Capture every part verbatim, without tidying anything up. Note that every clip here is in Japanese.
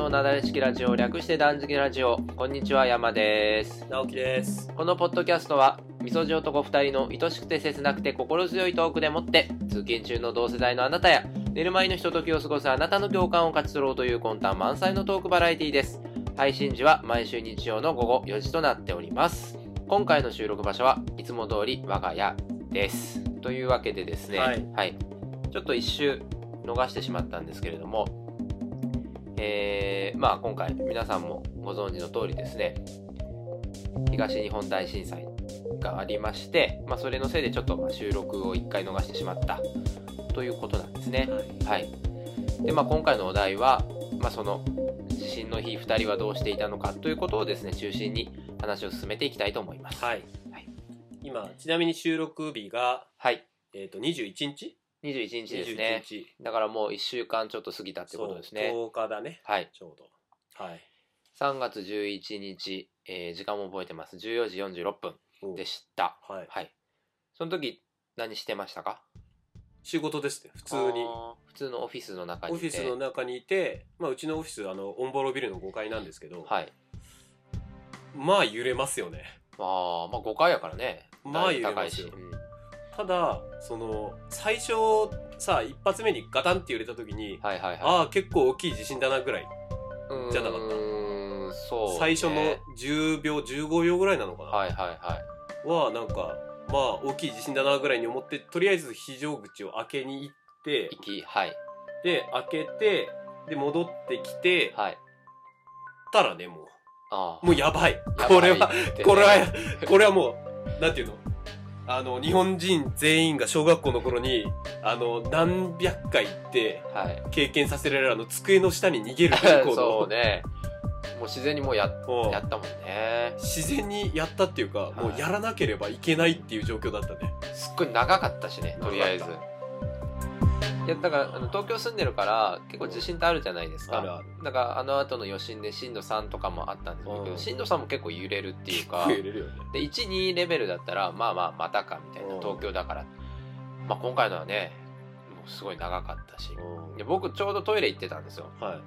のなだれ式ラジオ、略して断食ラジオ。こんにちは、山です。 直樹です。 このポッドキャストはみそじ男ふたりの愛しくて切なくて心強いトークでもって通勤中の同世代のあなたや寝る前のひとときを過ごすあなたの共感を勝ち取ろうという魂胆満載のトークバラエティです。配信時は毎週日曜の午後よじとなっております。今回の収録場所はいつも通り我が家です。というわけでですね、はい、はい、ちょっと一周逃してしまったんですけれども、えー、まあ今回皆さんもご存知の通りですね、東日本大震災がありまして、まあ、それのせいでちょっとまあ収録をいっかい逃してしまったということなんですね。はい、はい、でまあ今回のお題は、まあ、その地震の日ふたりはどうしていたのかということをですね中心に話を進めていきたいと思います。 はい、はい、今ちなみに収録日が、はい、えーとにじゅういちにちにじゅういちにちですね。だからもういっしゅうかんちょっと過ぎたってことですね。 とおかだね。 はい。 ちょうど。はい。 さんがつじゅういちにち、えー、時間も覚えてます。じゅうよじよんじゅうろっぷんでした。はい。はい。その時何してましたか？ 仕事ですね。普通に。 普通のオフィスの中にいて。 オフィスの中にいて、まあうちのオフィスあのオンボロビルのごかいなんですけど。はい。まあ揺れますよね。 ああ、まあごかいやからね。 まあ揺れますよ。ただその最初さ一発目にガタンって揺れた時に、はいはいはい、ああ結構大きい地震だなぐらいじゃなかった。うーんそう、ね、最初のじゅうびょうじゅうごびょうぐらいなのかな、はいはいはい、はなんかまあ大きい地震だなぐらいに思ってとりあえず非常口を開けに行って行き、はい、 で開けてで戻ってきて、はい、たらねもうあもうやばいこれは、ね、これはこれはもうなんていうのあの日本人全員が小学校の頃にあの何百回って経験させられるあの机の下に逃げる行動そうねもう自然にもう や, やったもんね。 自然にやったっていうか、はい、もうやらなければいけないっていう状況だったね。 すっごい長かったしねとりあえず。いやだからあの東京住んでるから結構地震ってあるじゃないですか。あるある。だからあの後の余震で震度さんとかもあったんですけど、うん、震度さんも結構揺れるっていうか揺れるよね。 でいち、にレベルだったらまあまあまたかみたいな、東京だから、まあ、今回のはねもうすごい長かったし、で僕ちょうどトイレ行ってたんですよ。はい、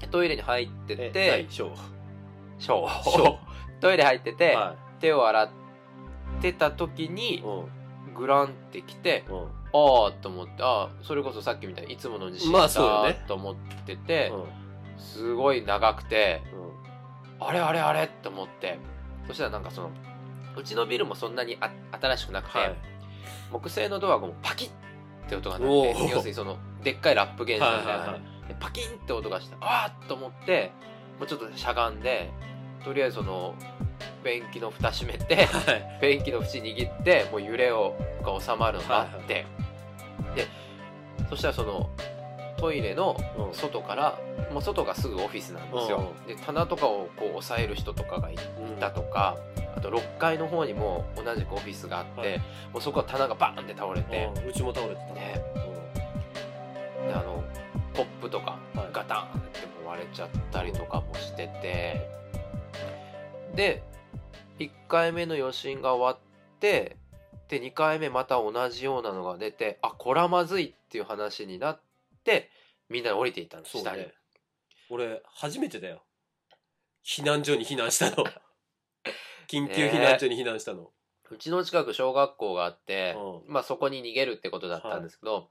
トイレに入っててショーショートイレ入ってて、はい、手を洗ってた時にグランってきて、ああと思って、あそれこそさっきみたいにいつもの地震だと思ってて、まあね、うん、すごい長くて、うん、あれあれあれと思って、そしたらなんかそのうちのビルもそんなにあ新しくなくて、はい、木製のドアがもうパキッって音が鳴って、要するにそのでっかいラップ現象みたいな、はいはいはい、パキンって音がして、ああと思ってもうちょっとしゃがんでとりあえずその便器の蓋閉めて、はい、便器の縁握ってもう揺れをが収まるのを待って、はいはい、でそしたらそのトイレの外から、うん、もう外がすぐオフィスなんですよ、うん、で棚とかをこう押さえる人とかがいたとか、うん、あとろっかいの方にも同じくオフィスがあって、はい、もうそこは棚がバーンって倒れて、 うん、うちも倒れてたね、 うん、であのコップとかガタンっても割れちゃったりとかもしてて、でいっかいめの余震が終わってでにかいめまた同じようなのが出て、あこれはまずいっていう話になってみんなで降りていったんです。下に、ね、 俺初めてだよ避難所に避難したの緊急避難所に避難したの、ね、 うちの近く小学校があって、うん、まあそこに逃げるってことだったんですけど、はい、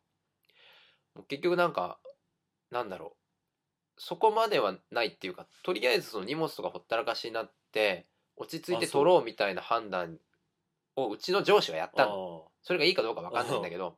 結局なんかなんだろうそこまではないっていうか、とりあえずその荷物とかほったらかしになって落ち着いて取ろうみたいな判断をうちの上司がやったの。それがいいかどうか分かんないんだけど、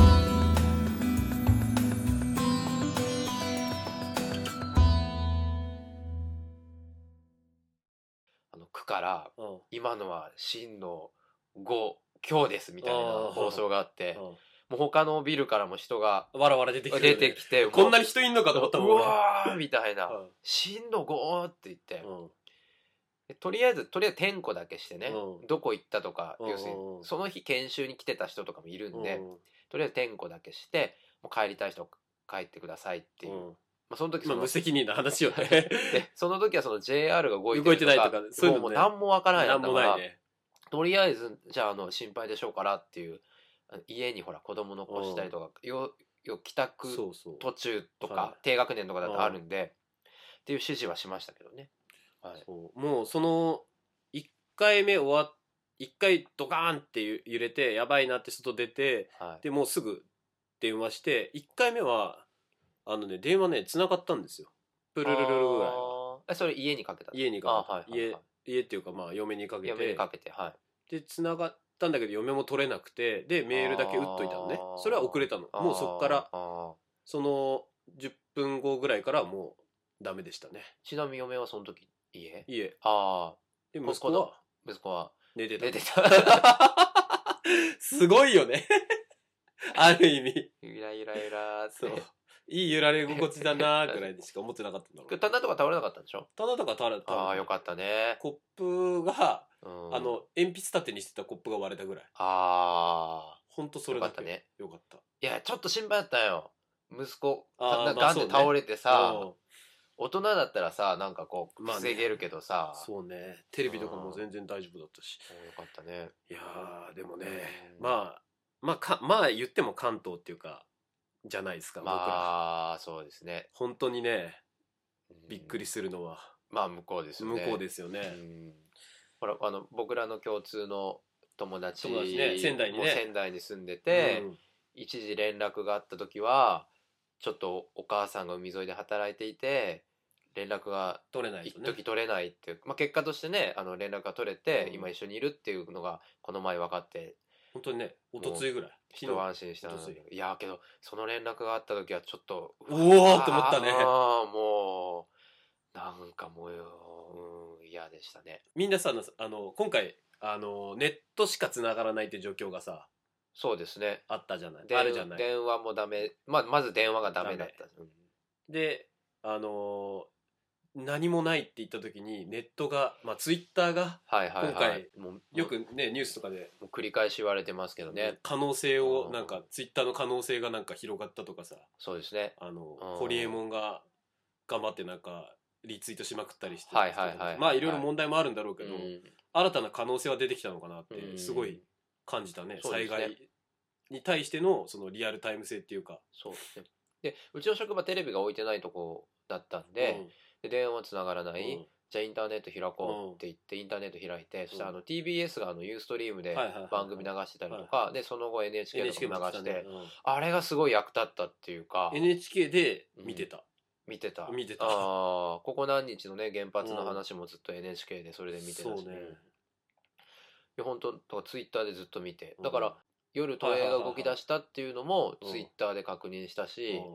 あの区から今のは震度ご強ですみたいな放送があって、もう他のビルからも人がわらわら出てきて、 出てきてこんなに人いんのかと思ったもんね。 うわーみたいな、震度ごって言って、とりあえずとりあえず点呼だけしてね、うん、どこ行ったとか、うん、要するにその日研修に来てた人とかもいるんで、うん、とりあえず点呼だけしてもう帰りたい人帰ってくださいっていう、うん、まあ、その時その、 まあ、無責任な話よねでその時はその ジェイアール が動いてるとか動いてないとかそういうの、ね、もう何もわからないんだから、ね、とりあえずじゃあ、あの心配でしょうからっていう、家にほら子供残したりとか、よよ帰宅途中とか、はい、低学年とかだとあるんで、 っていう指示はしましたけどね、 はい、そうもうそのいっかいめ終わっいっかいドカーンって揺れてやばいなって外出て、はい、でもうすぐ電話していっかいめはあのね電話ね繋がったんですよ。プルルルルぐらいは。 えそれ家にかけた？ 家にかけた、はいはいはい、家家っていうかまあ嫁にかけて嫁にかけて、はい、 で繋がったんだけど嫁も取れなくてでメールだけ打っといたのね。それは遅れたの。もうそっからそのじゅっぷんごぐらいからもうダメでしたね。 ちなみに嫁はその時家？ 家。 ああ。 で息子は息子は寝てた。 寝てた。 すごいよね。ある意味。 ゆらゆらゆらーって。そう。 いい揺られ心地だなーくらいでしか思ってなかったんだろう。 棚とか倒れなかったんでしょ？ 棚とか倒れた。 ああ、よかったね。 コップが、うん、あの、鉛筆立てにしてたコップが割れたぐらい。 ああ。 ほんとそれだけ。 よかったね。 よかった。 いや、ちょっと心配だったよ。息子、ガンって倒れてさ、まあね、大人だったらさ、なんかこう、防げるけどさ、 まあね。そうね。テレビとかも全然大丈夫だったし。 よかったね。 いやー、でもね、まあ、まあか、まあ言っても関東っていうか、じゃないですか、 まあ、そうですね。 本当にね、びっくりするのは。 まあ、向こうですよね。 向こうですよね。うん、 ほら、あの、僕らの共通の友達、 友達ね、仙台にね。 仙台に住んでて、うん、一時連絡があった時は、ちょっとお母さんが海沿いで働いていて、連絡が取れない、ね、 一時取れないっていう、まあ、結果としてね、あの連絡が取れて、うん、今一緒にいるっていうのがこの前分かって、 本当にね、おとついぐらい一安心したんだけど、いやけどその連絡があった時はちょっとうおーって思ったね。 ああもうなんかもう、うん、嫌でしたね。 みんなさ、あの今回あのネットしか繋がらないって状況がさ、 そうですね、 あったじゃない、 あるじゃない。電話もダメ、まあ、まず電話がダメだった、うん、 であの何もないって言った時にネットが、まあ、ツイッターが今回よくねニュースとかでもう繰り返し言われてますけどね、 可能性をなんかツイッターの可能性がなんか広がったとかさ、 そうですね、 あのホリエモンが頑張ってなんかリツイートしまくったりして、 はいはいはい、 まあいろいろ問題もあるんだろうけど、うん、新たな可能性は出てきたのかなってすごい感じたね、うん、災害に対してのそのリアルタイム性っていうか。 そうですね。でうちの職場テレビが置いてないとこだったんで、うん、で電話つながらない、うん、じゃあインターネット開こうって言ってインターネット開いて、うん、そしたらあの ティービーエス があのユーストリームで番組流してたりとかで、その後 エヌエイチケー とか流して、ね、うん、あれがすごい役立ったっていうかエヌエイチケー で見てた、うん、 見てた見てた。 あここ何日のね原発の話もずっと エヌエイチケー でそれで見てたし、そうね、いや本当ツイッターでずっと見て、だから、うん、夜都営が動き出したっていうのもツイッターで確認したし、うん、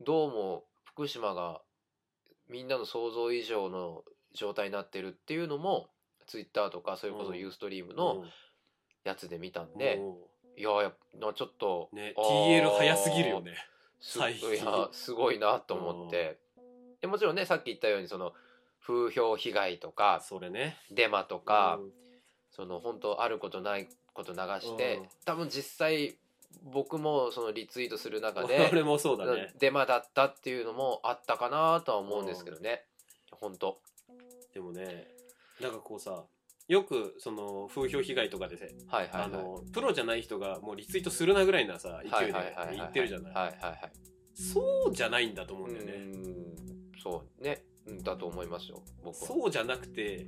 どうも福島がみんなの想像以上の状態になってるっていうのもツイッターとかそれこそユーストリームのやつで見たんで、うん、いややちょっと、 ね、ティーエル 早すぎるよね最近。いやすごいなと思って、うん、もちろんねさっき言ったようにその風評被害とかそれ、ね、 デマとか、うん、その本当あることないこと流して、うん、多分実際僕もそのリツイートする中で俺もそうだね、 デマだったっていうのもあったかなとは思うんですけどね、うん、本当でもねなんかこうさよくその風評被害とかで、ね、はいはいはい、あのプロじゃない人がもうリツイートするなぐらいなさ勢いで言ってるじゃない、はいはいはい、そうじゃないんだと思うんだよね。 うんそうねだと思いますよ僕は。 そうじゃなくて、うん、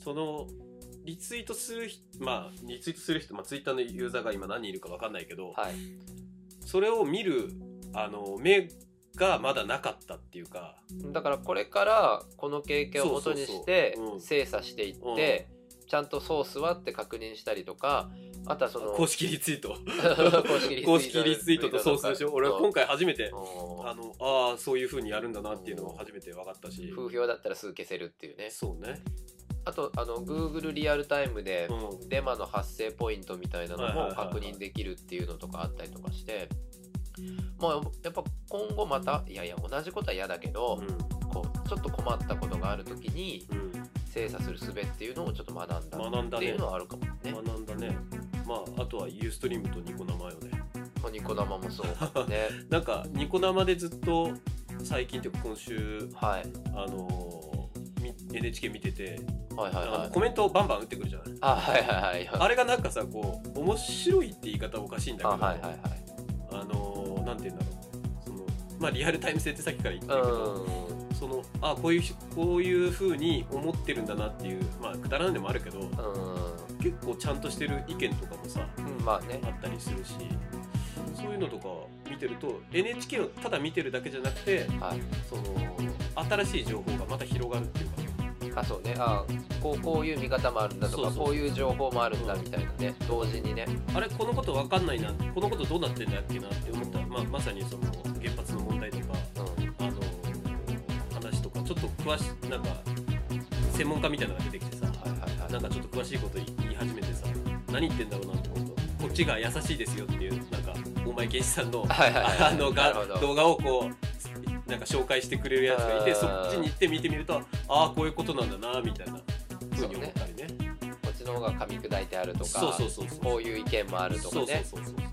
そのリツイートするまあリツイートする人、まあ、ツイッターのユーザーが今何人いるか分かんないけど、はい、それを見るあの目がまだなかったっていうか、 だからこれからこの経験を元にして精査していって、うん、ちゃんとソースはって確認したりとか、あとはその公式リツイート公式リツイートとソースでしょ。俺は今回初めてあのあそういう風にやるんだなっていうのを初めて分かったし、 風評だったらすぐ消せるっていうね。 そうね。 あとあの Google リアルタイムでデマの発生ポイントみたいなのも確認できるっていうのとかあったりとかして、まあやっぱ今後またいやいや同じことは嫌だけど、うん、こうちょっと困ったことがあるときに精査する術っていうのをちょっと学んだっていうのはあるかもね。 学んだね。まああとはユーストリームとニコ生よね。 まあ、ニコ生もそうね。 なんかニコ生でずっと最近というか今週、はい、あの エヌエイチケー 見てて。はいはいはい、コメントをバンバン打ってくるじゃない。 あ、はいはいはい、 あれがなんかさこう面白いって言い方おかしいんだけど、あ、 はいはいはい、 あのー、なんて言うんだろう、そのまあリアルタイム性ってさっきから言ってるけど、 そのあこういうこういう風に思ってるんだなっていう、まあくだらないでもあるけど、うん、結構ちゃんとしてる意見とかもさ、うん、まあね、あったりするし、そういうのとか見てると エヌエイチケー をただ見てるだけじゃなくて、はい、その新しい情報がまた広がるっていうか。 あ、そうね、あこう、こういう見方もあるんだとか、そうそう、こういう情報もあるんだみたいなね、うん、同時にね、 あれこのこと分かんないな、このことどうなってんだっけなって思ったら、まあ、まさにその原発の問題とか、うん、あの話とかちょっと詳しいなんか専門家みたいなのが出てきてさ、はいはいはい、なんかちょっと詳しいこと言い始めてさ、何言ってんだろうなって思うと、こっちが優しいですよっていうなんか大前健一さんの、はいはいはい、あのが動画をこうなんか紹介してくれるやつがいて、そっちに行って見てみると、ああこういうことなんだなみたいなふうに思ったりね。 こっちの方が噛み砕いてあるとか、そうそうそうそう、こういう意見もあるとかね。そうそうそうそう、